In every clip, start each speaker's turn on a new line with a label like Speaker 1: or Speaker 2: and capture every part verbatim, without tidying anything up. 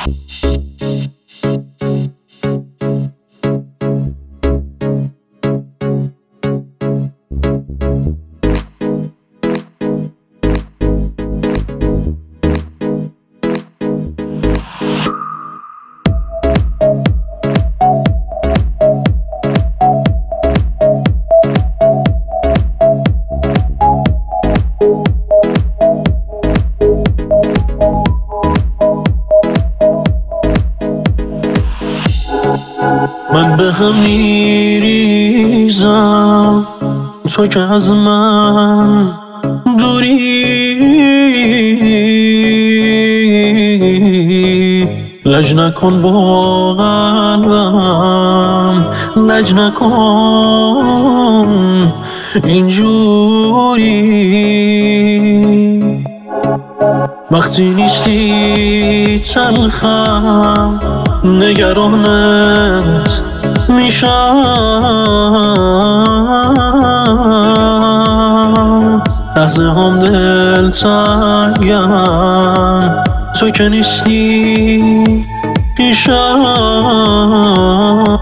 Speaker 1: من به هم میریزم تو که از من دوری، لج نکن با قلبم، لج نکن اینجوری. وقتی نیستی تلخم نگرانت میشم، لحظه هم دل تنگم تو که نیستی پیشم.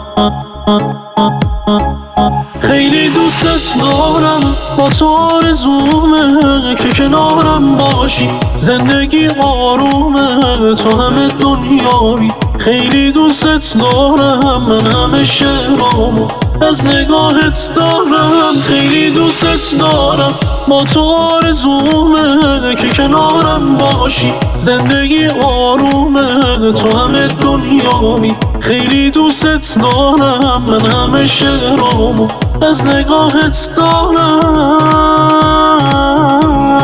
Speaker 1: خیلی دوستت دارم، با تو آرزومه که کنارم باشی، زندگی آرومه تو همه دنیایی. خیلی دوستت دارم، من همه شعرامو از نگاهت دارم. خیلی دوستت دارم، با تو آرزومه که کنارم باشی، زندگی آرومه تو همه دنیایی. خیلی دوستت دارم، من همه شعرامو از نگاهت دارم.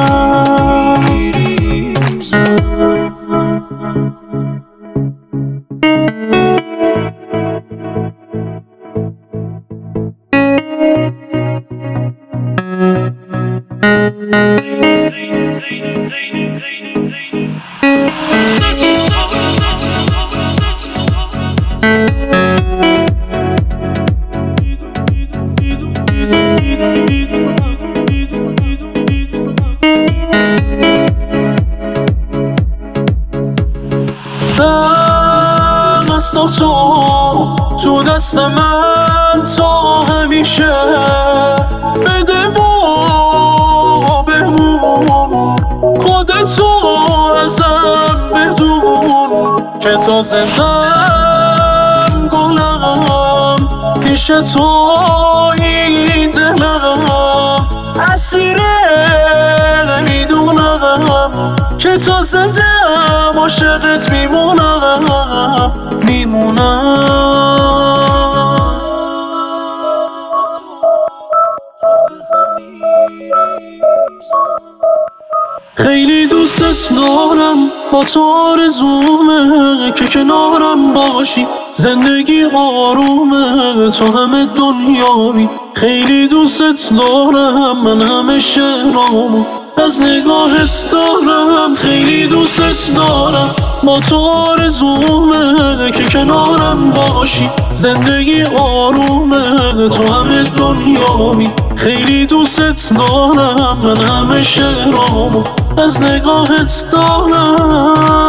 Speaker 1: دست تو تو دست من تا همیشه، بده و بمون خودتو ازم بدون که تا زندم گلم پیش تو این دلم اسیره میدونم که تا زندم عاشقت میمونم میمونم. خیلی دوستت دارم، با تو آرزومه که کنارم باشی، زندگی آرومه تو همه دنیایی. خیلی دوستت دارم، من همه شعرامو از نگاهت دارم. خیلی دوستت دارم، با تو آرزومه که کنارم باشی، زندگی آرومه تو همه دنیایی. خیلی دوستت دارم، من همه شعرامو از نگاهت دارم.